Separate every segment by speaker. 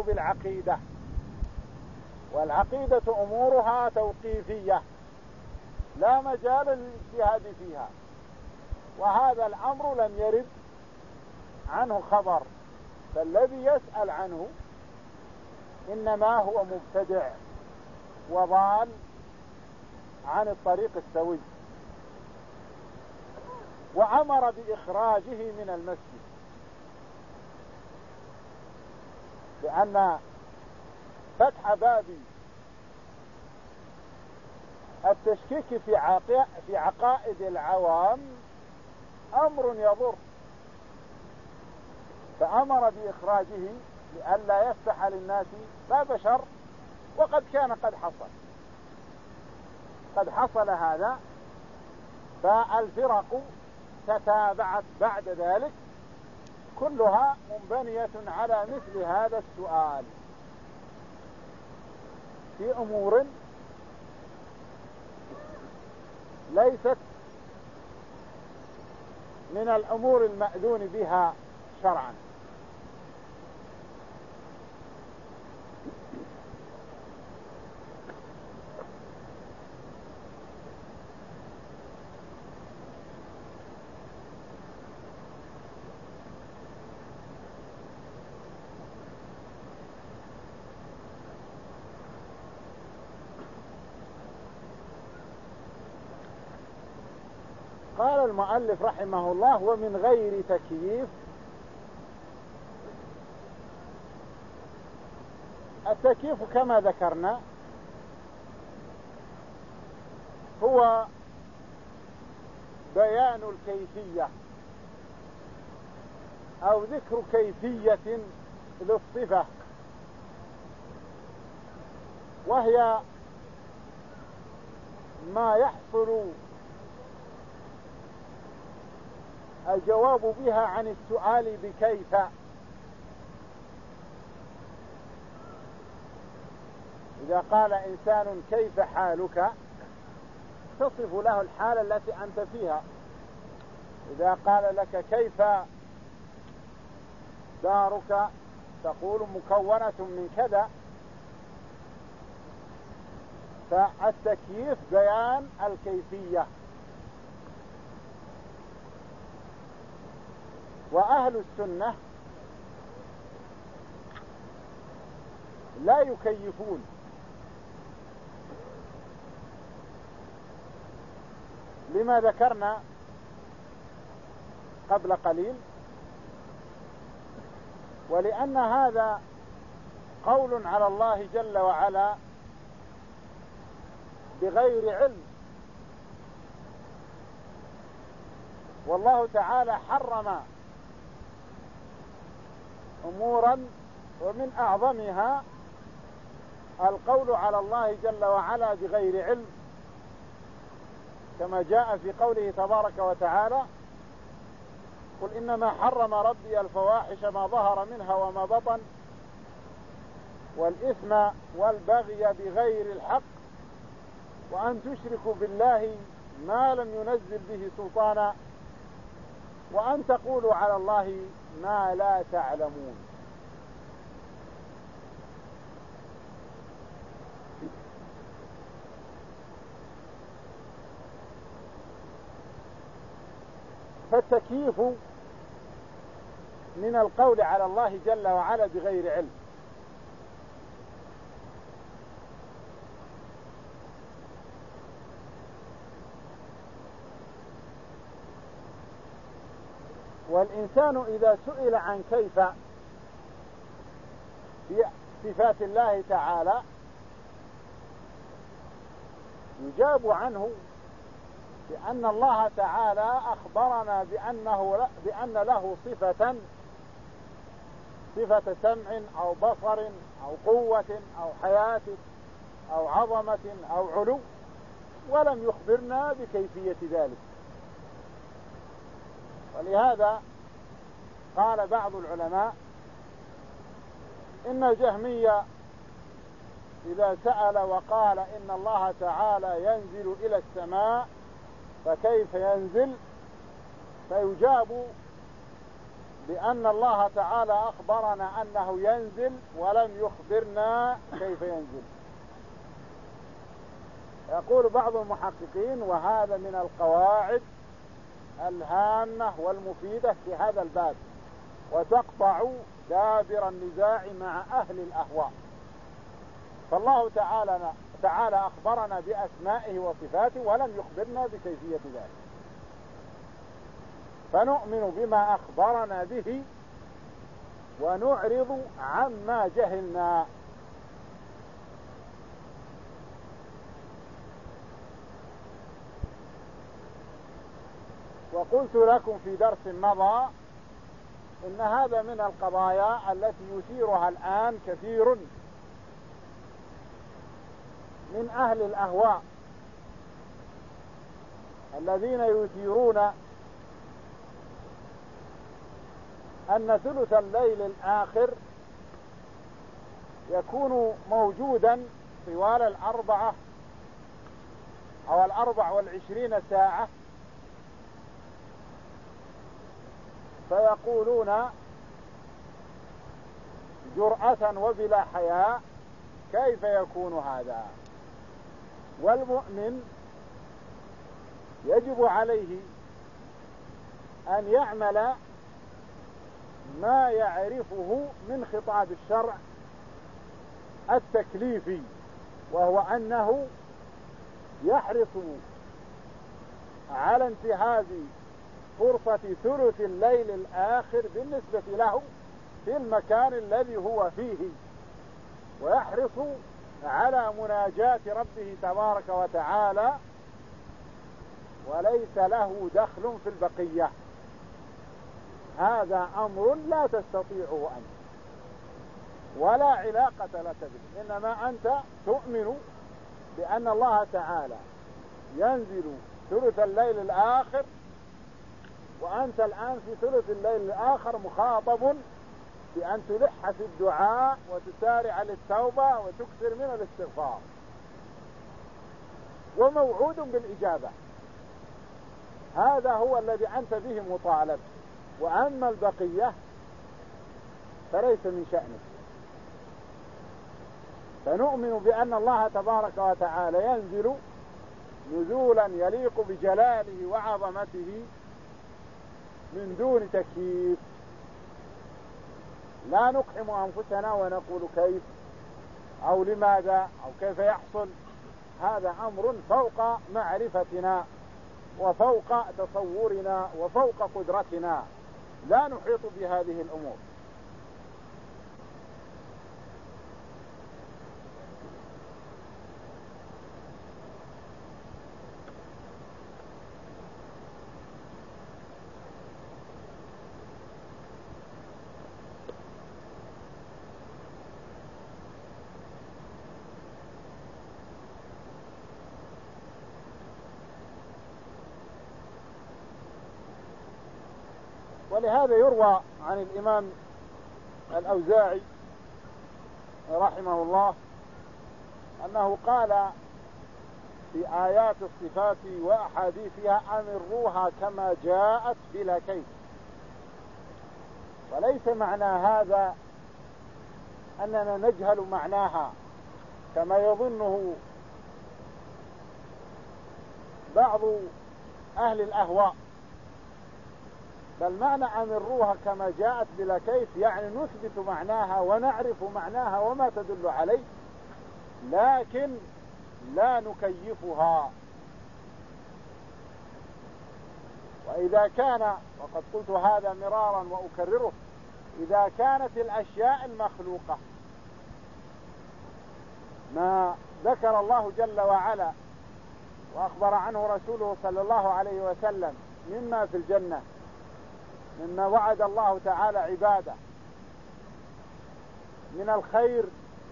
Speaker 1: بالعقيدة، والعقيدة أمورها توقيفية لا مجال للاجتهاد فيها، وهذا الأمر لم يرد عنه خبر، فالذي يسأل عنه إنما هو مبتدع وضال عن الطريق السوي، وأمر بإخراجه من المسجد، لأن فتح باب التشكيك في عقائد العوام أمر يضر، فأمر بإخراجه لئلا يفتح للناس باب شر، وقد كان قد حصل هذا، فالفرق تتابعت بعد ذلك كلها منبنية على مثل هذا السؤال في أمور ليست من الأمور المأذون بها شرعا. قال المؤلف رحمه الله: ومن غير تكييف. التكييف كما ذكرنا هو بيان الكيفية أو ذكر كيفية للصفة، وهي ما يحصل الجواب بها عن السؤال بكيف. إذا قال إنسان كيف حالك تصف له الحالة التي أنت فيها. إذا قال لك كيف دارك تقول مكونة من كذا. فالتكييف بيان الكيفية. وأهل السنة لا يكيفون، لما ذكرنا قبل قليل، ولأن هذا قول على الله جل وعلا بغير علم، والله تعالى حرم أمورا ومن أعظمها القول على الله جل وعلا بغير علم، كما جاء في قوله تبارك وتعالى: قل إنما حرم ربي الفواحش ما ظهر منها وما بطن والإثم والبغي بغير الحق وأن تشركوا بالله ما لم ينزل به سلطانا وأن تقولوا على الله ما لا تعلمون. فالتكييف من القول على الله جل وعلا بغير علم. والإنسان إذا سئل عن كيف في صفات الله تعالى يجاب عنه بأن الله تعالى أخبرنا بأن له صفة سمع أو بصر أو قوة أو حياة أو عظمة أو علو، ولم يخبرنا بكيفية ذلك. ولهذا قال بعض العلماء إن الجهمية إذا سأل وقال إن الله تعالى ينزل إلى السماء فكيف ينزل، فيجاب بأن الله تعالى أخبرنا أنه ينزل ولم يخبرنا كيف ينزل. يقول بعض المحققين وهذا من القواعد الهامة والمفيدة في هذا الباب، وتقطع دابر النزاع مع أهل الأهواء. فالله تعالى أخبرنا بأسمائه وصفاته ولم يخبرنا بكيفية ذلك، فنؤمن بما أخبرنا به ونعرض عما جهلنا. وقلت لكم في درس مضى إن هذا من القضايا التي يثيرها الآن كثير من أهل الأهواء الذين يثيرون أن ثلث الليل الآخر يكون موجودا طوال 24 ساعة، فيقولون جرأة وبلا حياء كيف يكون هذا؟ والمؤمن يجب عليه أن يعمل ما يعرفه من خطاب الشرع التكليفي، وهو أنه يحرص على انتهاز فرصة ثلث الليل الآخر بالنسبة له في المكان الذي هو فيه، ويحرص على مناجاة ربه تبارك وتعالى، وليس له دخل في البقية. هذا أمر لا تستطيعه أنت ولا علاقة لك به، إنما أنت تؤمن بأن الله تعالى ينزل ثلث الليل الآخر، وأنت الآن في ثلث الليل الآخر مخاطب بأن تلح في الدعاء وتسارع للتوبة وتكثر من الاستغفار، وموعود بالإجابة. هذا هو الذي أنت به مطالب، وأما البقية فليس من شأنك. فنؤمن بأن الله تبارك وتعالى ينزل نزولا يليق بجلاله وعظمته من دون تكييف، لا نقحم أنفسنا ونقول كيف أو لماذا أو كيف يحصل. هذا أمر فوق معرفتنا وفوق تصورنا وفوق قدرتنا، لا نحيط بهذه الأمور. ولهذا يروى عن الإمام الأوزاعي رحمه الله أنه قال في آيات الصفات وأحاديثها أمروها كما جاءت بلا كيف. وليس معنى هذا أننا نجهل معناها كما يظنه بعض أهل الأهواء، بل معنى أمروها كما جاءت بلا كيف يعني نثبت معناها ونعرف معناها وما تدل عليه، لكن لا نكيفها. وإذا كان، وقد قلت هذا مرارا وأكرره، إذا كانت الأشياء المخلوقة ما ذكر الله جل وعلا وأخبر عنه رسوله صلى الله عليه وسلم مما في الجنة، مما وعد الله تعالى عباده من الخير،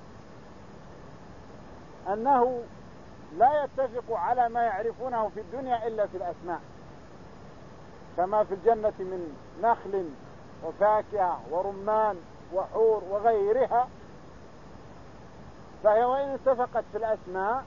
Speaker 1: أنه لا يتفق على ما يعرفونه في الدنيا إلا في الأسماء، كما في الجنة من نخل وفاكهة ورمان وحور وغيرها، فهي وإن اتفقت في الأسماء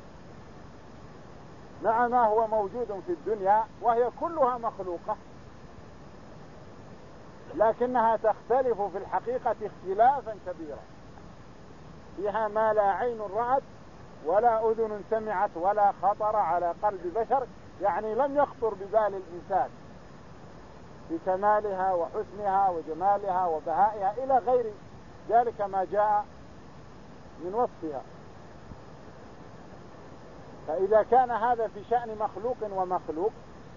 Speaker 1: مع ما هو موجود في الدنيا وهي كلها مخلوقة، لكنها تختلف في الحقيقة اختلافا كبيرا، فيها ما لا عين رأت ولا أذن سمعت ولا خطر على قلب بشر، يعني لم يخطر ببال الإنسان في كمالها وحسنها وجمالها وبهائها إلى غير ذلك ما جاء من وصفها. فإذا كان هذا في شأن مخلوق ومخلوق،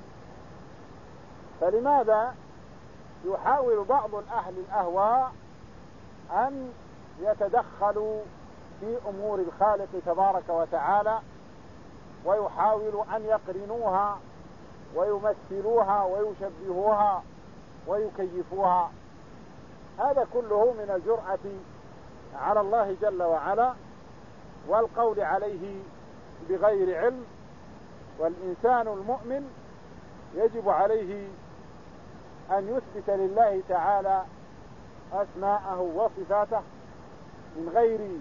Speaker 1: فلماذا يحاول بعض الأهل الأهواء أن يتدخلوا في أمور الخالق تبارك وتعالى، ويحاولوا أن يقرنوها ويمثلوها ويشبهوها ويكيفوها؟ هذا كله من الجرأة على الله جل وعلا والقول عليه بغير علم. والإنسان المؤمن يجب عليه أن يثبت لله تعالى أسماءه وصفاته من غير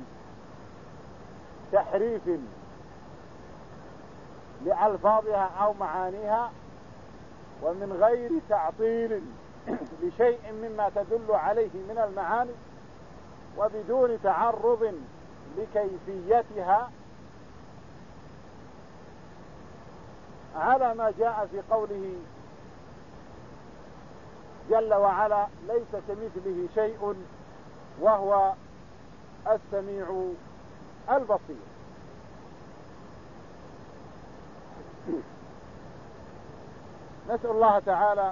Speaker 1: تحريف لألفاظها أو معانيها، ومن غير تعطيل لشيء مما تدل عليه من المعاني، وبدون تعرض لكيفيتها، على ما جاء في قوله جل وعلا: ليس كمثله شيء وهو السميع البصير. نسأل الله تعالى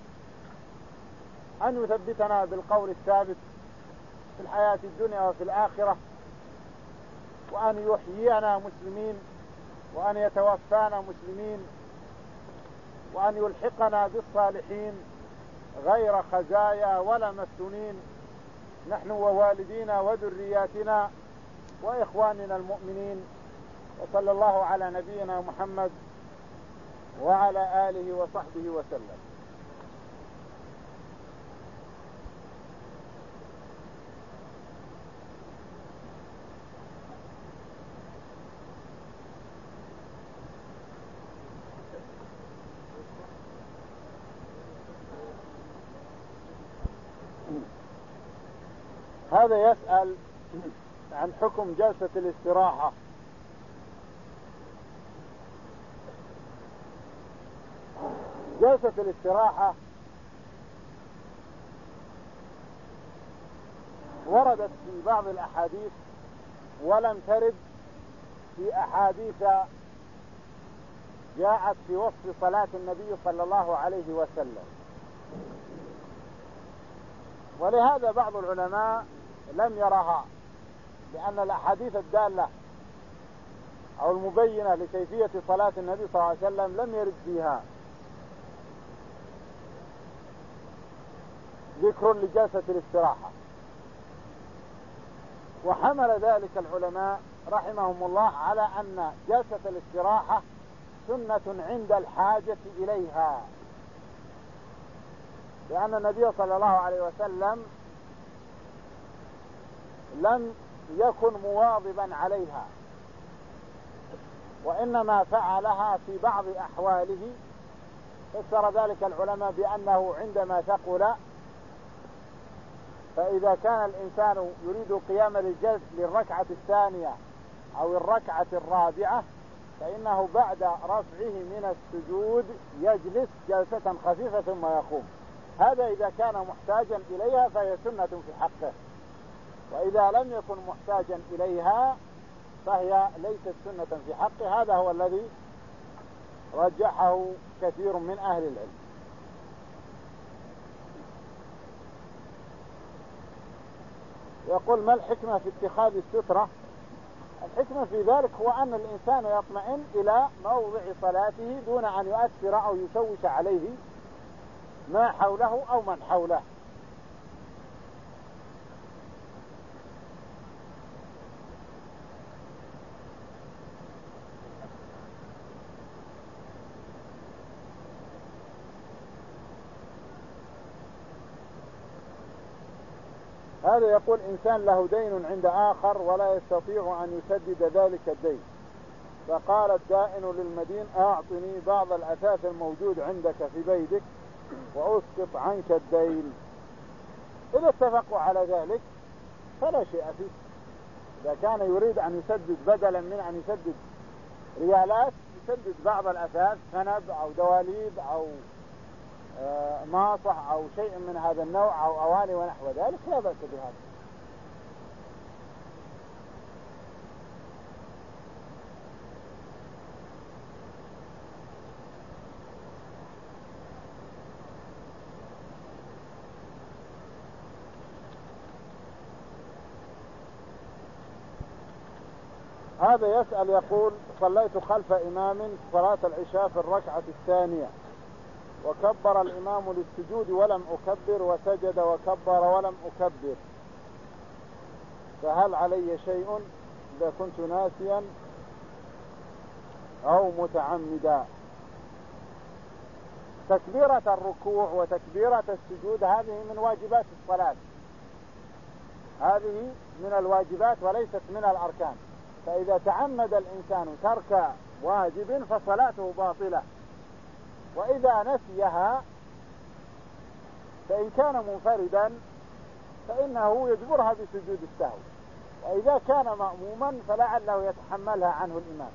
Speaker 1: أن يثبتنا بالقول الثابت في الحياة الدنيا وفي الآخرة، وأن يحيينا مسلمين، وأن يتوفانا مسلمين، وأن يلحقنا بالصالحين غير خزايا ولا مفتونين، نحن ووالدينا وذرياتنا وإخواننا المؤمنين. وصلى الله على نبينا محمد وعلى آله وصحبه وسلم. هذا يسأل عن حكم جلسة الاستراحة. جلسة الاستراحة وردت في بعض الأحاديث، ولم ترد في أحاديث جاءت في وصف صلاة النبي صلى الله عليه وسلم. ولهذا بعض العلماء لم يرها، لأن الأحاديث الدالة أو المبينة لكيفية صلاة النبي صلى الله عليه وسلم لم يرد فيها ذكر لجلسة الاستراحة. وحمل ذلك العلماء رحمهم الله على أن جلسة الاستراحة سنة عند الحاجة إليها، لأن النبي صلى الله عليه وسلم لم يكن مواظبا عليها، وإنما فعلها في بعض أحواله. فسر ذلك العلماء بأنه عندما ثقل، فإذا كان الإنسان يريد قيام للركعة الثانية أو الركعة الرابعة، فإنه بعد رفعه من السجود يجلس جلسة خفيفة ثم يقوم. هذا إذا كان محتاجا إليها فهي سنة في حقه، وإذا لم يكن محتاجا إليها فهي ليست سنة في حقه. هذا هو الذي رجحه كثير من أهل العلم. يقول: ما الحكمة في اتخاذ السترة؟ الحكمة في ذلك هو أن الإنسان يطمئن إلى موضع صلاته دون أن يؤثر أو يشوش عليه ما حوله أو من حوله. هذا يقول: إنسان له دين عند آخر ولا يستطيع أن يسدد ذلك الدين، فقال الدائن للمدين: أعطني بعض الأثاث الموجود عندك في بيتك وأسقط عنك الدين. إذا اتفقوا على ذلك فلا شيء فيه. إذا كان يريد أن يسدد بدلا من أن يسدد ريالات يسدد بعض الأثاث كنب أو دواليب أو ماصح أو شيء من هذا النوع أو أواني ونحو ذلك لا بأس بهذا. هذا يسأل يقول: صليت خلف إمام صلاة العشاء في الركعة الثانية وكبر الإمام للسجود ولم أكبر وسجد وكبر ولم أكبر، فهل علي شيء إذا كنت ناسيا أو متعمدا؟ تكبيرة الركوع وتكبيرة السجود هذه من واجبات الصلاة، هذه من الواجبات وليست من الأركان. فإذا تعمد الإنسان ترك واجب فصلاته باطلة، وإذا نسيها فإن كان منفردا فإنه يجبرها بسجود السهو، وإذا كان مأموما فلعله يتحملها عنه الإمام.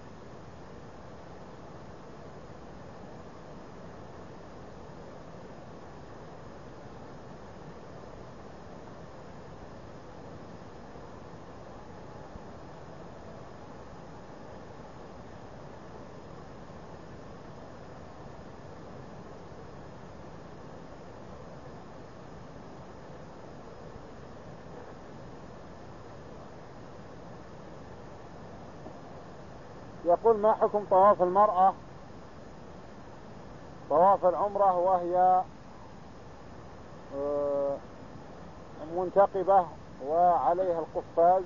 Speaker 1: يقول: ما حكم طواف المرأة طواف العمرة وهي منتقبة وعليها القفاز؟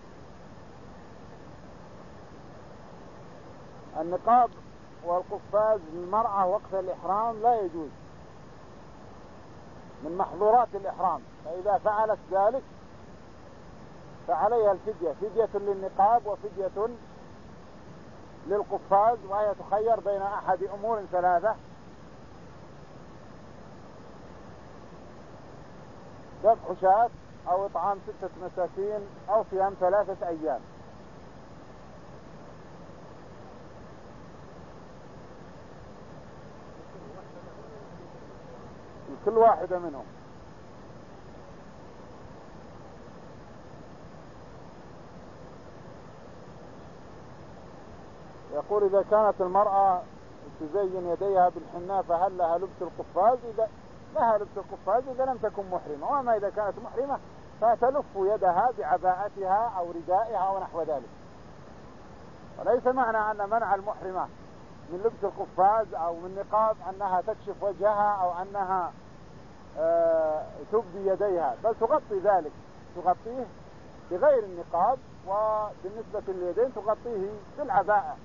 Speaker 1: النقاب والقفاز للمرأة وقت الإحرام لا يجوز، من محظورات الإحرام، فإذا فعلت ذلك فعليها الفدية، فدية للنقاب وفدية للقفاز، وهي تخير بين أحد أمور ثلاثة: ذبح شاة أو إطعام 6 مساكين أو صيام 3 أيام. كل واحدة منهم. يقول: إذا كانت المرأة تزين يديها بالحناء فهل لها لبس القفاز؟ إذا لها لبس القفاز إذا لم تكن محرمة، وأما إذا كانت محرمة فتلف يدها بعباءتها أو ردائها ونحو ذلك. وليس معنى أن منع المحرمة من لبس القفاز أو من نقاب أنها تكشف وجهها أو أنها تبدي يديها، بل تغطي ذلك، تغطيه بغير النقاب، وبالنسبة لليدين تغطيه بالعباءة.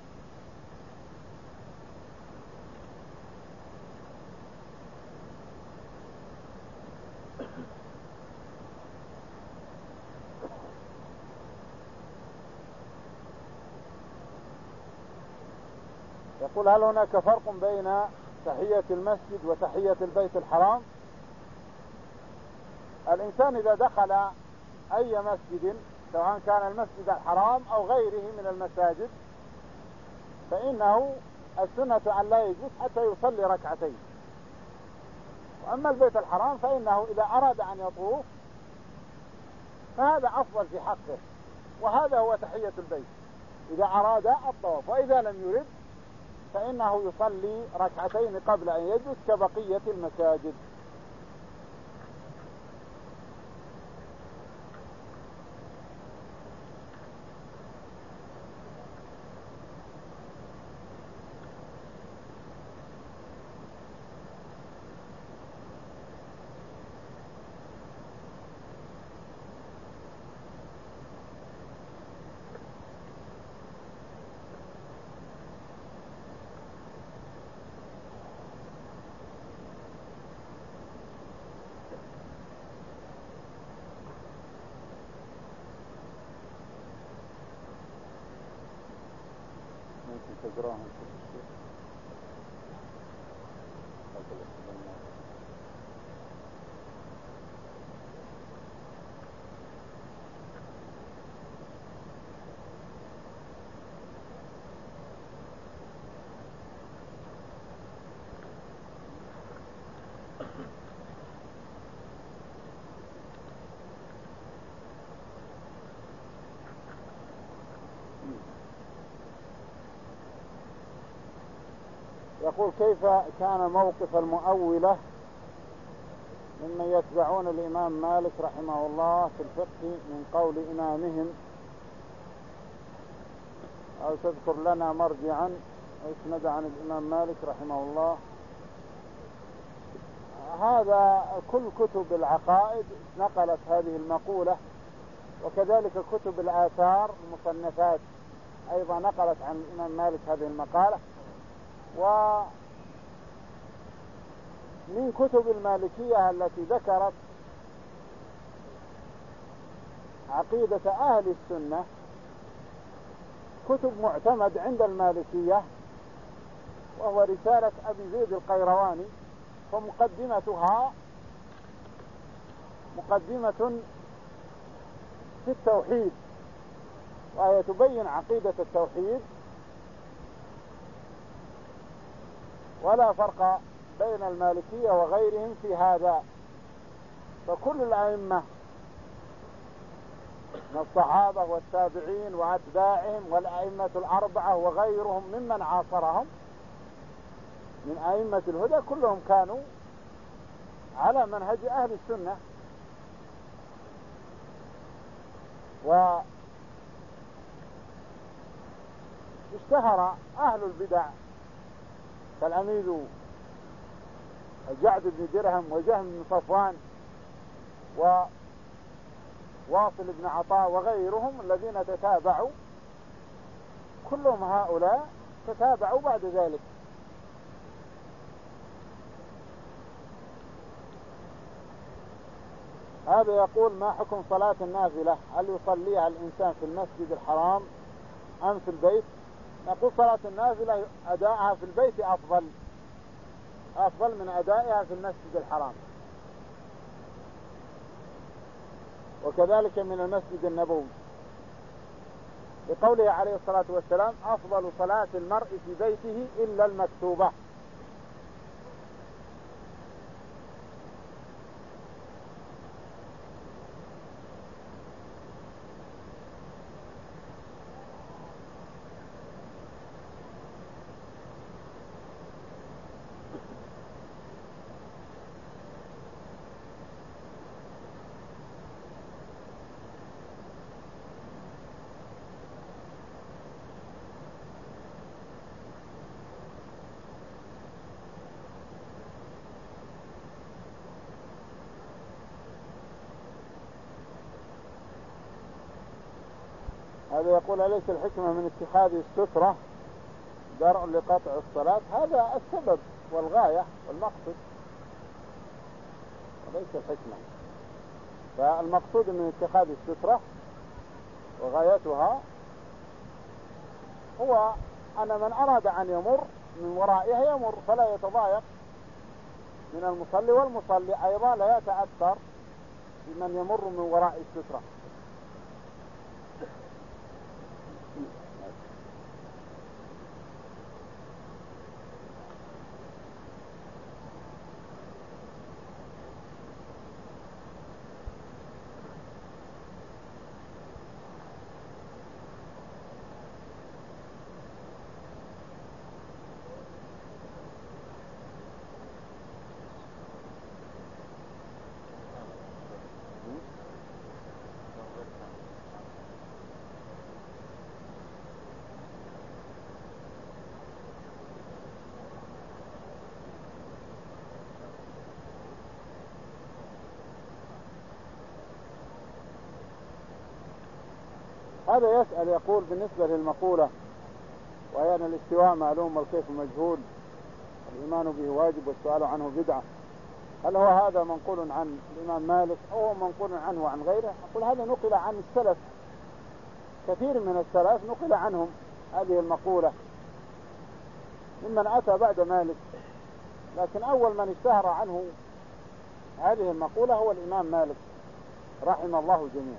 Speaker 1: يقول: هل هناك فرق بين تحية المسجد وتحية البيت الحرام؟ الإنسان إذا دخل أي مسجد سواء كان المسجد الحرام أو غيره من المساجد فإنه السنة أن لا يجلس حتى يصلي ركعتين. وأما البيت الحرام فإنه إذا أراد أن يطوف فهذا أفضل في حقه، وهذا هو تحية البيت إذا أراد الطواف. وإذا لم يرد فإنه يصلي ركعتين قبل أن يجلس كبقية المساجد. تقراهم يقول كيف كان موقف المؤولة ممن يتبعون الإمام مالك رحمه الله في الفقه من قول إمامهم، أو تذكر لنا مرجعا اسند عن الإمام مالك رحمه الله. هذا كل كتب العقائد نقلت هذه المقولة، وكذلك كتب الآثار المصنفات أيضا نقلت عن الإمام مالك هذه المقالة. ومن كتب المالكية التي ذكرت عقيدة أهل السنة كتب معتمد عند المالكية، وهو رسالة أبي زيد القيرواني، ومقدمتها مقدمة في التوحيد، وهي تبين عقيدة التوحيد ولا فرق بين المالكية وغيرهم في هذا. فكل الأئمة من الصحابة والتابعين وأتباعهم والأئمة الأربعة وغيرهم ممن عاصرهم من أئمة الهدى كلهم كانوا على منهج أهل السنة. واشتهر أهل البدع كالأمير جعد بن درهم وجهم بن صفوان وواصل بن عطاء وغيرهم الذين تتابعوا، كلهم هؤلاء تتابعوا بعد ذلك. هذا يقول ما حكم صلاة النافلة؟ هل يصليها الإنسان في المسجد الحرام أم في البيت؟ نقول صلاة النافلة أداءها في البيت أفضل من أدائها في المسجد الحرام، وكذلك من المسجد النبوي، لقوله عليه الصلاة والسلام أفضل صلاة المرء في بيته إلا المكتوبة. هذا يقول أليس الحكمة من اتخاذ السترة درء لقطع الصلاة؟ هذا السبب والغاية والمقصد وليس الحكمة. فالمقصود من اتخاذ السترة وغايتها هو أن من أراد أن يمر من ورائها يمر فلا يتضايق من المصلي، والمصلي أيضا لا يتأثر بمن يمر من وراء السترة. هذا يسأل يقول بالنسبة للمقولة وهي أن الاستواء معلوم والكيف مجهول، الإيمان به واجب والسؤال عنه بدعة، هل هو هذا منقول عن الإمام مالك أو هو منقول عنه وعن غيره؟ أقول هذا نقل عن السلف، كثير من السلف نقل عنهم هذه المقولة ممن أتى بعد مالك، لكن أول من اشتهر عنه هذه المقولة هو الإمام مالك رحمه الله جميعا.